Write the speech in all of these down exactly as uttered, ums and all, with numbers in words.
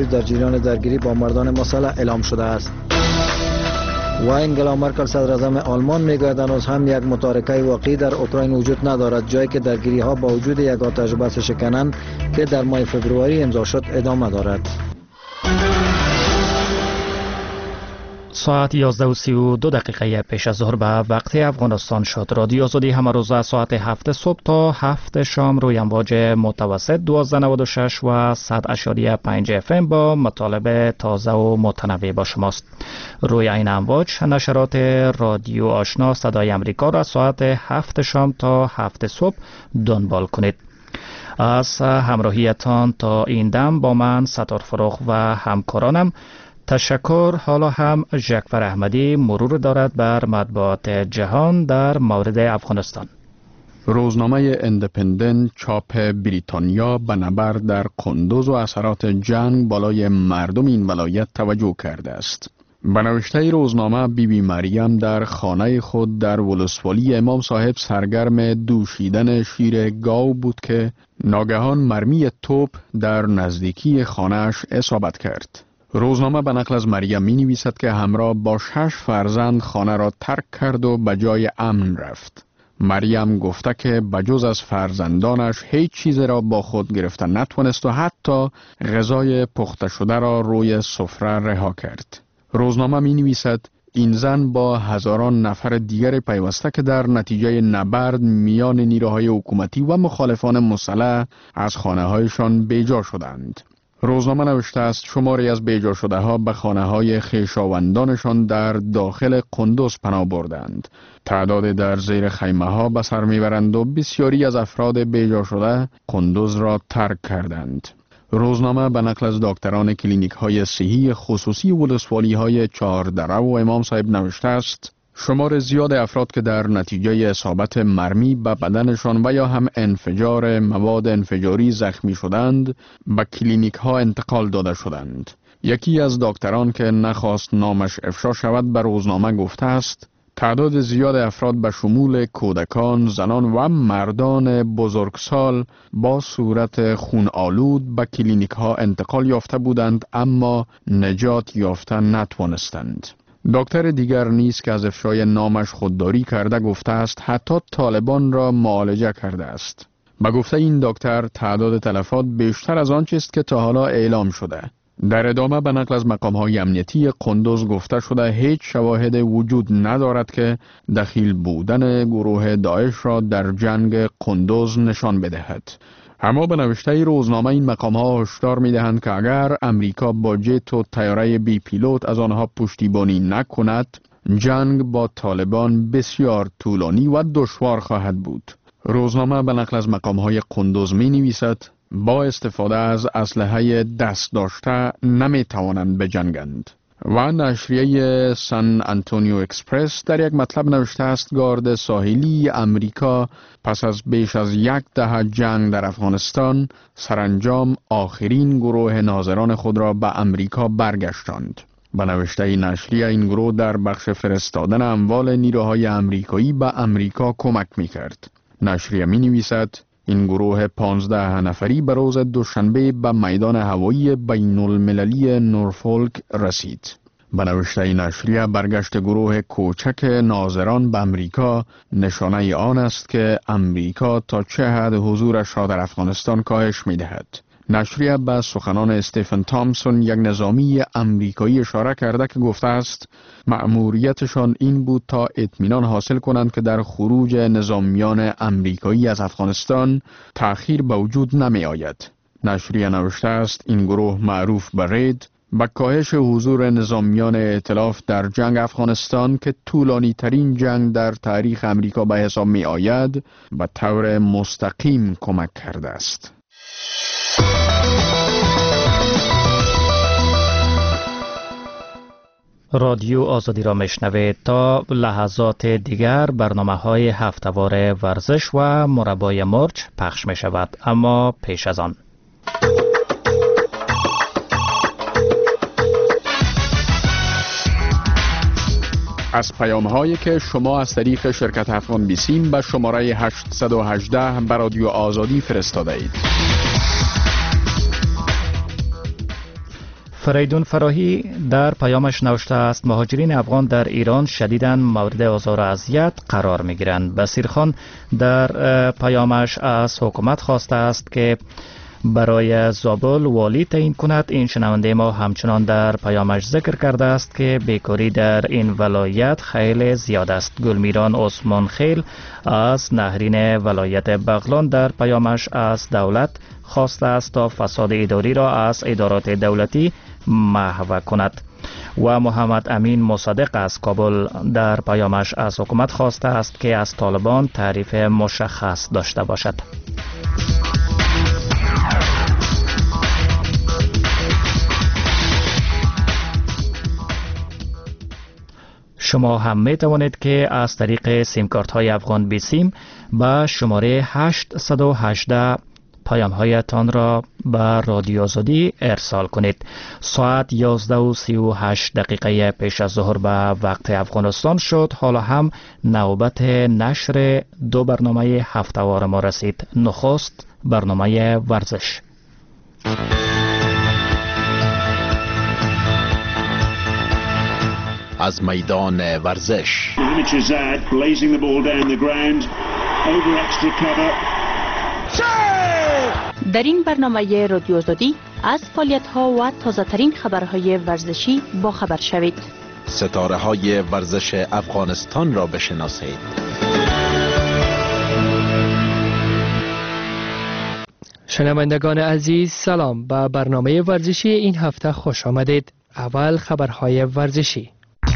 امروز در جریان درگیری با مردان مسلح اعلام شده است. و انگلا مرکل صدر اعظم آلمان میگوید هنوز هم یک متارکه واقعی در اوکراین وجود ندارد، جایی که درگیری ها با وجود یک آتش بس شکنان که در ماه فوریه امضا شد ادامه دارد. ساعت یازده و سی و دو دقیقه پیش از ظهر به وقت افغانستان شد. رادیو آزادی همه روزه ساعت هفت صبح تا هفت شام روی امواج متوسط دویست و نود و شش و صد اشاری پنج اف ام با مطالب تازه و متنوع با شماست. روی این امواج نشرات رادیو آشنا صدای امریکا را ساعت هفت شام تا هفت صبح دنبال کنید. از همراهیتان تا این دم با من ستار فروغ و همکارانم تشکر. حالا هم ژکفر احمدی مرور دارد بر مطبوعات جهان در مورد افغانستان. روزنامه اندپندنت چاپ بریتانیا به نبرد در قندوز و اثرات جنگ بالای مردم این ولایت توجه کرده است. به نوشته روزنامه بی بی مریم در خانه خود در ولسوالی امام صاحب سرگرم دوشیدن شیر گاو بود که ناگهان مرمی توپ در نزدیکی خانه‌اش اصابت کرد. روزنامه به نقل از مریم می نویسد که همراه با شش فرزند خانه را ترک کرد و به جای امن رفت. مریم گفته که بجز از فرزندانش هیچ چیز را با خود گرفته نتوانست و حتی غذای پخته شده را روی سفره رها کرد. روزنامه می نویسد این زن با هزاران نفر دیگر پیوسته که در نتیجه نبرد میان نیروهای حکومتی و مخالفان مسلح از خانه هایشان بیجا شدند. روزنامه نوشته است شماری از بیجا شده ها به خانه های خویشاوندانشان در داخل قندوز پناه بردند. تعداد در زیر خیمه ها به سر میبرند و بسیاری از افراد بیجا شده قندوز را ترک کردند. روزنامه به نقل از دکتران کلینیک های صحی خصوصی ولسوالی های چهاردره و امام صاحب نوشته است شمار زیاد افراد که در نتیجه اصابت مرمی به بدنشان و یا هم انفجار مواد انفجاری زخمی شدند به کلینیک ها انتقال داده شدند. یکی از دکتران که نخواست نامش افشا شود به روزنامه گفته است تعداد زیاد افراد به شمول کودکان، زنان و مردان بزرگسال با صورت خون آلود به کلینیک ها انتقال یافته بودند اما نجات یافته نتوانستند. دکتر دیگر نیز که از افشای نامش خودداری کرده گفته است حتی طالبان را معالجه کرده است. به گفته این دکتر تعداد تلفات بیشتر از آنچه است که تا حالا اعلام شده. در ادامه به نقل از مقام‌های امنیتی قندوز گفته شده هیچ شواهد وجود ندارد که دخیل بودن گروه داعش را در جنگ قندوز نشان بدهد. اما به نوشته روزنامه این مقام‌ها هشدار می‌دهند که اگر امریکا با جت و طیاره بی پیلوت از آنها پشتیبانی نکند، جنگ با طالبان بسیار طولانی و دشوار خواهد بود. روزنامه به نقل از مقام‌های قندوز می‌نویسد با استفاده از اسلحه دست داشته نمی‌توانند بجنگند. و نشریه سان آنتونیو اکسپرس در یک مطلب نوشته است گارد ساحلی امریکا پس از بیش از یک دهه جنگ در افغانستان سرانجام آخرین گروه ناظران خود را به امریکا برگشتاند. به نوشته نشریه این گروه در بخش فرستادن اموال نیروهای امریکایی به امریکا کمک می‌کرد. نشریه می‌نویسد این گروه پانزده نفری به روز دوشنبه به میدان هوایی بین المللی نورفولک رسید. به نوشته نشریه برگشت گروه کوچک ناظران به امریکا نشانه آن است که امریکا تا چه حد حضورش را در افغانستان کاهش می‌دهد. نشریه به سخنان استیفن تامسون یک نظامی امریکایی اشاره کرده که گفته است مأموریتشان این بود تا اطمینان حاصل کنند که در خروج نظامیان امریکایی از افغانستان تأخیر به وجود نمی آید. نشریه نوشته است این گروه معروف به رید با کاهش حضور نظامیان ائتلاف در جنگ افغانستان که طولانی ترین جنگ در تاریخ امریکا به حساب می آید به طور مستقیم کمک کرده است. رادیو آزادی را میشنوید. تا لحظات دیگر برنامه های هفته‌وار ورزش و مربای مرچ پخش می شود، اما پیش از آن از پیام هایی که شما از طریق شرکت افغان بیسیم به شماره هشت یک هشت به رادیو آزادی فرستاده اید. فریدون فراهی در پیامش نوشته است مهاجرین افغان در ایران شدیداً مورد آزار و اذیت قرار می‌گیرند. بصیرخان در پیامش از حکومت خواسته است که برای زابل والی تعیین کند. این شنونده ما همچنان در پیامش ذکر کرده است که بیکاری در این ولایت خیلی زیاد است. گلمیران عثمان خیل از نهرین ولایت بغلان در پیامش از دولت خواسته است تا فساد اداری را از ادارات دولتی محو کند. و محمد امین مصدق از کابل در پیامش از حکومت خواسته است که از طالبان تعریف مشخص داشته باشد. شما هم می توانید که از طریق سیم کارت های افغان بی سیم با شماره هشت یک هشت پیام هایتان را به رادیو آزادی ارسال کنید. ساعت یازده و سی و هشت دقیقه پیش از ظهر به وقت افغانستان شد. حالا هم نوبت نشر دو برنامه هفته‌وار ما رسید. نخست برنامه ورزش. از میدان ورزش در این برنامه رادیو آزادی از فعالیت‌ها و تازه‌ترین خبرهای ورزشی با خبر شوید. ستاره‌های ورزش افغانستان را بشناسید. شنوندگان عزیز سلام، به برنامه ورزشی این هفته خوش آمدید. اول خبرهای ورزشی.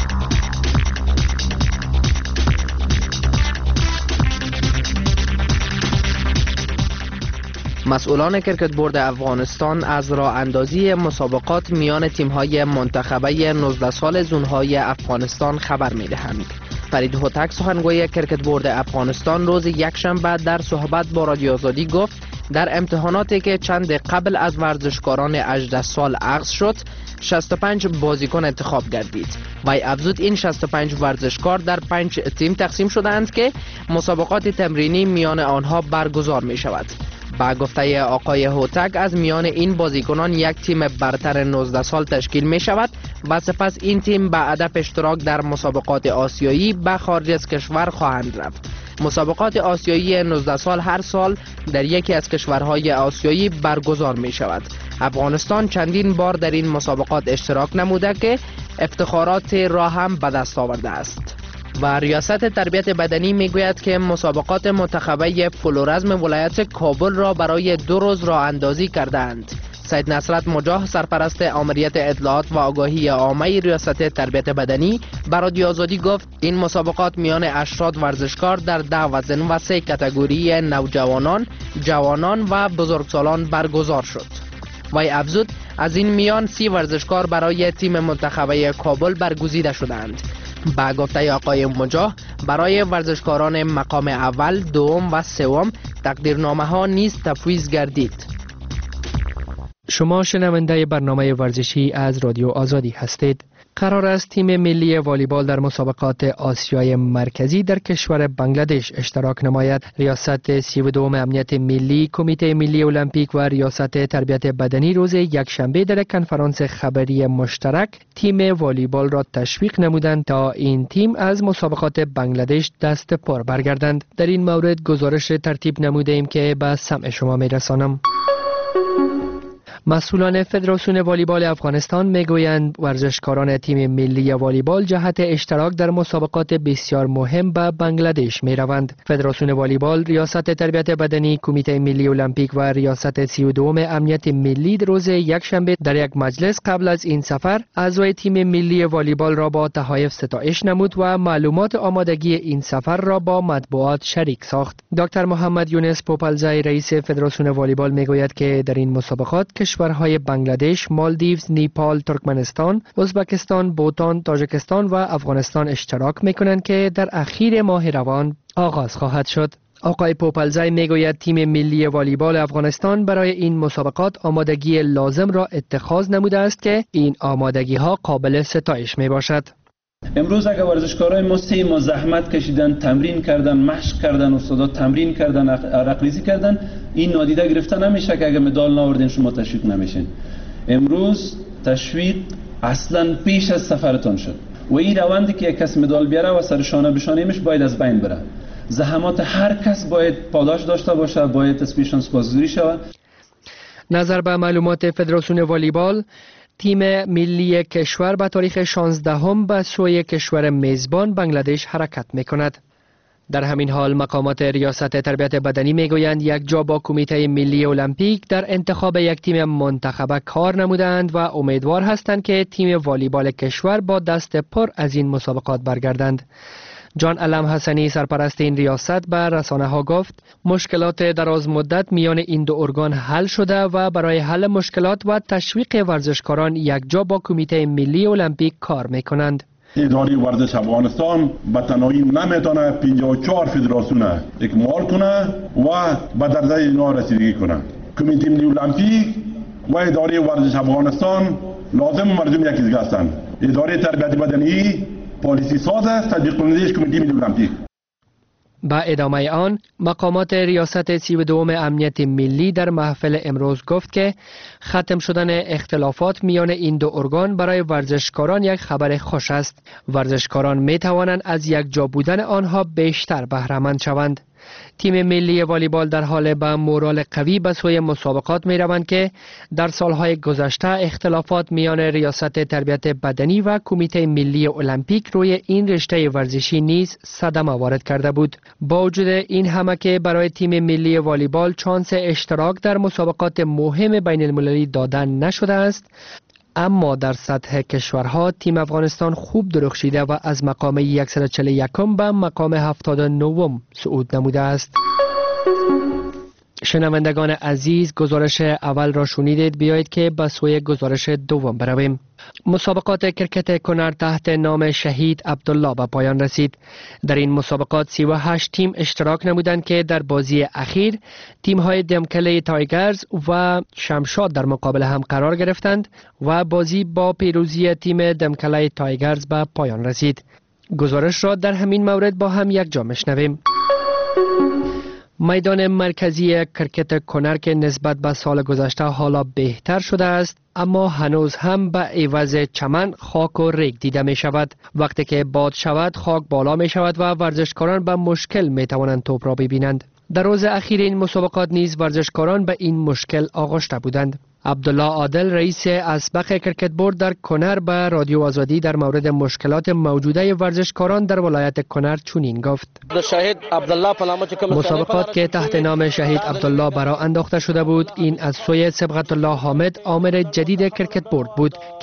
مسئولان کرکت بورد افغانستان از راه اندازی مسابقات میان تیم‌های منتخبه نوزده سال زونهای افغانستان خبر می‌دهند. فرید هوتک سخنگوی کرکت بورد افغانستان روز یکشنبه در صحبت با رادیو آزادی گفت در امتحاناتی که چند قبل از ورزشکاران هجده سال اخذ شد شصت و پنج بازیکن انتخاب گردید. وی افزود این شصت و پنج ورزشکار در پنج تیم تقسیم شدند که مسابقات تمرینی میان آنها برگزار می شود. با گفته آقای هوتک از میان این بازیکنان یک تیم برتر نوزده سال تشکیل می شود و سپس این تیم به هدف اشتراک در مسابقات آسیایی به خارج از کشور خواهند رفت. مسابقات آسیایی نوزده سال هر سال در یکی از کشورهای آسیایی برگزار می شود. افغانستان چندین بار در این مسابقات اشتراک نموده که افتخارات را هم به دست آورده است. و ریاست تربیت بدنی میگوید که مسابقات منتخبه فلورزم ولایت کابل را برای دو روز راه اندازی کردند. سید نصرت مجاه سرپرست آمریت اطلاعات و آگاهی عامه ریاست تربیت بدنی بر رادیو آزادی گفت این مسابقات میان هشتاد ورزشکار در ده وزن و سه کاتگوری نوجوانان، جوانان و بزرگسالان برگزار شد. وی افزود از این میان سی ورزشکار برای تیم منتخبه کابل برگزیده شدند. با گفته آقای مجاه برای ورزشکاران مقام اول، دوم و سوم تقدیرنامه ها نیز تفویض گردید. شما شنونده برنامه ورزشی از رادیو آزادی هستید. قرار است تیم ملی والیبال در مسابقات آسیای مرکزی در کشور بنگلادش اشتراک نماید. ریاست سی و دوم امنیت ملی، کمیته ملی المپیک و ریاست تربیت بدنی روز یکشنبه در کنفرانس خبری مشترک تیم والیبال را تشویق نمودند تا این تیم از مسابقات بنگلادش دست پر برگردند. در این مورد گزارش ترتیب نموده ایم که به سمع شما میرسانم. مسئولان فدراسیون والیبال افغانستان میگویند ورزشکاران تیم ملی والیبال جهت اشتراک در مسابقات بسیار مهم به بنگلادش می روند. فدراسیون والیبال، ریاست تربیت بدنی، کمیته ملی المپیک و ریاست سی و دوم امنیت ملی روز یکشنبه در یک مجلس قبل از این سفر اعضای تیم ملی والیبال را با تحایف ستایش نمود و معلومات آمادگی این سفر را با مطبوعات شریک ساخت. دکتر محمد یونس پوپلزای رئیس فدراسیون والیبال میگوید که در این مسابقات کشورهای بنگلادش، مالدیوز، نیپال، ترکمنستان، ازبکستان، بوتان، تاجیکستان و افغانستان اشتراک میکنند که در اخیر ماه روان آغاز خواهد شد. آقای پوپلزای میگوید تیم ملی والیبال افغانستان برای این مسابقات آمادگی لازم را اتخاذ نموده است که این آمادگی ها قابل ستایش می باشد. امروز اگر ورزشکارای ما سه ماه زحمت کشیدن، تمرین کردن، مشق کردن، استادا تمرین کردن، عرق ریزی کردن، این نادیده گرفته نمیشه که اگر مدال نآوردین شما تشویق نمیشین. امروز تشویق اصلا پیش از سفرتان شد و این روندی که یک کس مدال بیاره و سر شانه به شانه‌ایش باید از بین بره. زحمات هر کس باید پاداش داشته باشه، باید اسمشان سپاسگزاری شود. نظر به معلومات فدراسیون والیبال، تیم ملی کشور به تاریخ شانزدهم به سوی کشور میزبان بنگلادش حرکت میکند. در همین حال مقامات ریاست تربیت بدنی میگویند یک جا با کمیته ملی المپیک در انتخاب یک تیم منتخب کار نمودند و امیدوار هستند که تیم والیبال کشور با دست پر از این مسابقات برگردند. جان علم حسنی سرپرست این ریاست به رسانه ها گفت مشکلات دراز مدت میان این دو ارگان حل شده و برای حل مشکلات و تشویق ورزشکاران یک جا با کمیته ملی المپیک کار میکنند. اداره ورزش افغانستان به تنهایی نمیتونه پنجاه و چهار فدراسیون اکمال کنه و به درجه اینا رسیدگی کنه. کمیته ملی المپیک و اداره ورزش افغانستان لازم مردم یکی هستند. اداره تربیت بدنی پالیسی ساز است، تطبیق کننده‌اش کمیته ملی المپیک. با ادامه آن مقامات ریاست سی و دوم امنیت ملی در محفل امروز گفت که ختم شدن اختلافات میان این دو ارگان برای ورزشکاران یک خبر خوش است. ورزشکاران می توانند از یک جا بودن آنها بیشتر بهره مند شوند. تیم ملی والیبال در حال به مورال قوی به سوی مسابقات می روند که در سالهای گذشته اختلافات میان ریاست تربیت بدنی و کمیته ملی المپیک روی این رشته ورزشی نیز صدمه وارد کرده بود. با وجود این همه که برای تیم ملی والیبال چانس اشتراک در مسابقات مهم بین المللی دادن نشده است، اما در سطح کشورها تیم افغانستان خوب درخشیده و از مقام صد و چهل و یک به مقام هفتاد و نه صعود نموده است. شنوندگان عزیز، گزارش اول را شنیدید، بیایید که به سوی گزارش دوم برویم. مسابقات کرکت کنر تحت نام شهید عبدالله به پایان رسید. در این مسابقات سی و هشت تیم اشتراک نمودند که در بازی اخیر تیم های دمکله تایگرز و شمشاد در مقابل هم قرار گرفتند و بازی با پیروزی تیم دمکله تایگرز به پایان رسید. گزارش را در همین مورد با هم یک جا میشنویم. میدان مرکزی کرکت کنر که نسبت به سال گذشته حالا بهتر شده است، اما هنوز هم به عوض چمن خاک و ریگ دیده می شود. وقتی که باد شود خاک بالا می شود و ورزشکاران به مشکل می توانند توپ را ببینند. در روز اخیر این مسابقات نیز ورزشکاران به این مشکل آغشته بودند. عبدالله عادل رئیس اسبق کرکت بورد در کنر به رادیو آزادی در مورد مشکلات موجوده ورزشکاران در ولایت کنر چنین گفت: مسابقات که تحت نام شهید عبدالله برا انداخته شده بود، این از سوی صبغت الله حامد آمر جدید کرکت بورد بود